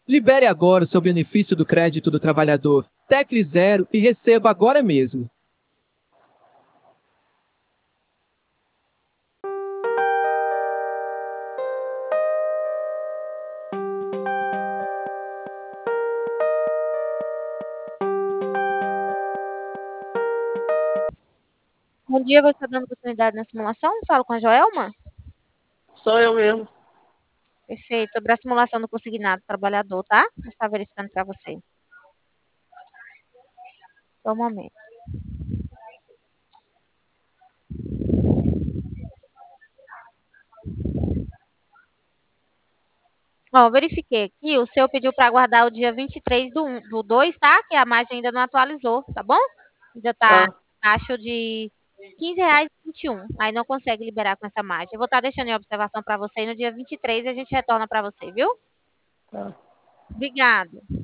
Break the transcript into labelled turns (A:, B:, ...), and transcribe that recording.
A: Libere agora o seu benefício do crédito do trabalhador. Tecle zero e receba agora mesmo.
B: Bom dia, você está dando oportunidade na simulação? Falo com a Joelma?
C: Sou eu mesmo.
B: Perfeito. Sobre a simulação do consignado trabalhador, tá? Eu estava verificando para você. Só um momento. Ó, verifiquei aqui. O seu pediu para aguardar o dia 23 do 2, tá? Que a margem ainda não atualizou, tá bom? Ainda tá
C: Tá,
B: abaixo de R$ 15,21. Aí não consegue liberar com essa margem. Eu vou estar deixando em observação para você e no dia 23 a gente retorna para você, viu?
C: tá.
B: Obrigada.